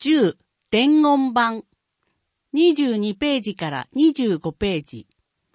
10伝言版22ページから25ページ。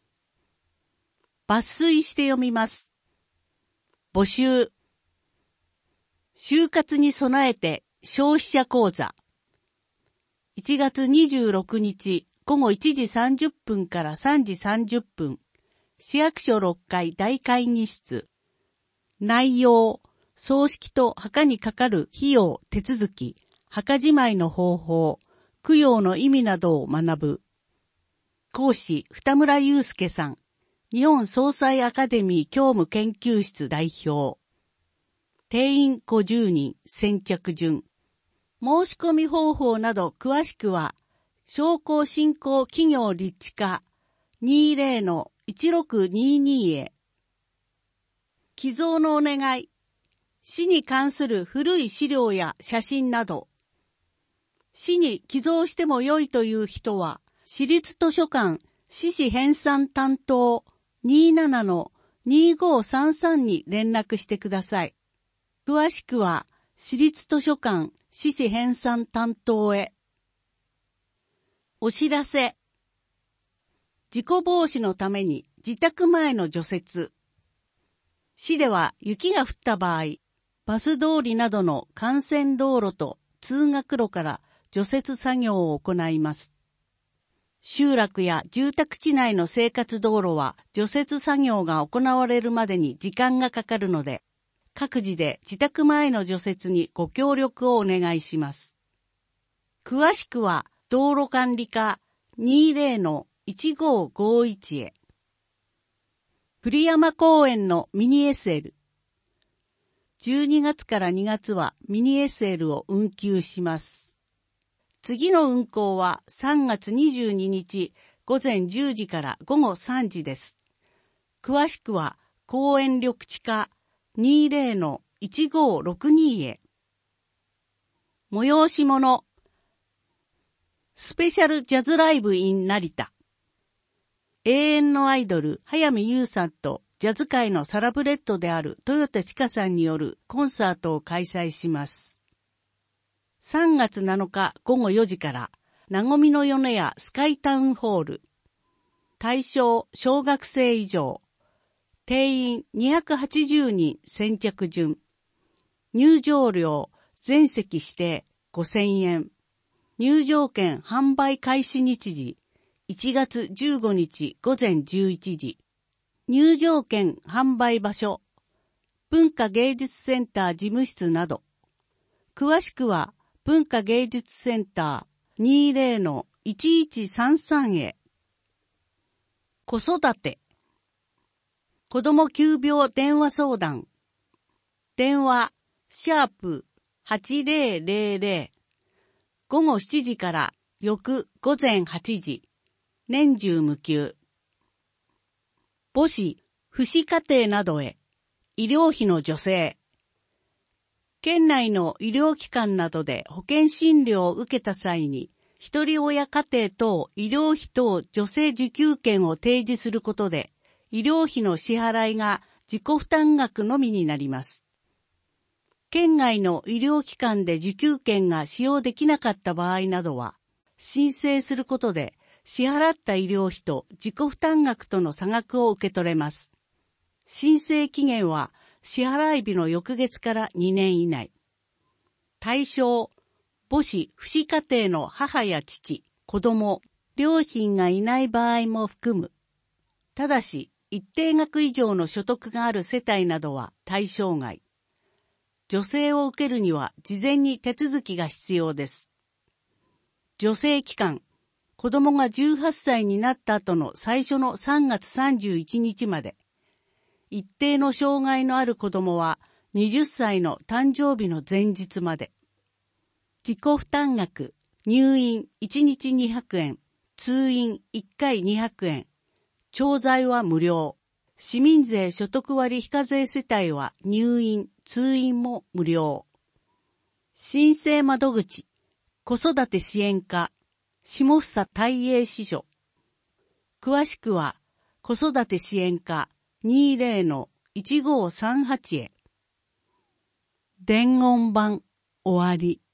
抜粋して読みます。募集。就活に備えて消費者講座。1月26日午後1時30分から3時30分。市役所6階大会議室。内容、葬式と墓にかかる費用、手続き、墓じまいの方法、供養の意味などを学ぶ。講師、二村祐介さん。日本総裁アカデミー教務研究室代表。定員50人、先着順。申し込み方法など詳しくは、商工振興企業立地課 20-1622 へ。寄贈のお願い。死に関する古い資料や写真など。死に寄贈しても良いという人は、市立図書館市史編纂担当 27-2533 に連絡してください。詳しくは、市立図書館市史編纂担当へ。お知らせ。事故防止のために自宅前の除雪。市では雪が降った場合、バス通りなどの幹線道路と通学路から除雪作業を行います。集落や住宅地内の生活道路は除雪作業が行われるまでに時間がかかるので、各自で自宅前の除雪にご協力をお願いします。詳しくは道路管理課 20-1551 へ。栗山公園のミニ SL。12月から2月はミニ SL を運休します。次の運行は3月22日午前10時から午後3時です。詳しくは公園緑地課 20-1562 へ。催し物。スペシャルジャズライブ in 成田。永遠のアイドル早見優さんとジャズ界のサラブレッドである豊田千佳さんによるコンサートを開催します。3月7日午後4時から、なごみの米屋スカイタウンホール。対象小学生以上。定員280人先着順。入場料全席指定5000円。入場券販売開始日時1月15日午前11時。入場券販売場所。文化芸術センター事務室など。詳しくは文化芸術センター 20-1133 へ。子育て。子ども急病電話相談。電話、#8000。午後7時から翌午前8時。年中無休。母子、父子家庭などへ。医療費の助成。県内の医療機関などで保険診療を受けた際に、一人親家庭等医療費等助成受給券を提示することで、医療費の支払いが自己負担額のみになります。県外の医療機関で受給券が使用できなかった場合などは、申請することで支払った医療費と自己負担額との差額を受け取れます。申請期限は、支払い日の翌月から2年以内。対象、母子、父子家庭の母や父、子供、両親がいない場合も含む。ただし、一定額以上の所得がある世帯などは対象外。助成を受けるには事前に手続きが必要です。助成期間、子供が18歳になった後の最初の3月31日まで。一定の障害のある子供は20歳の誕生日の前日まで。自己負担額、入院1日200円、通院1回200円、調剤は無料。市民税所得割非課税世帯は入院、通院も無料。申請窓口、子育て支援課、下総大英支所。詳しくは、子育て支援課、20-1538 へ。伝言版終わり。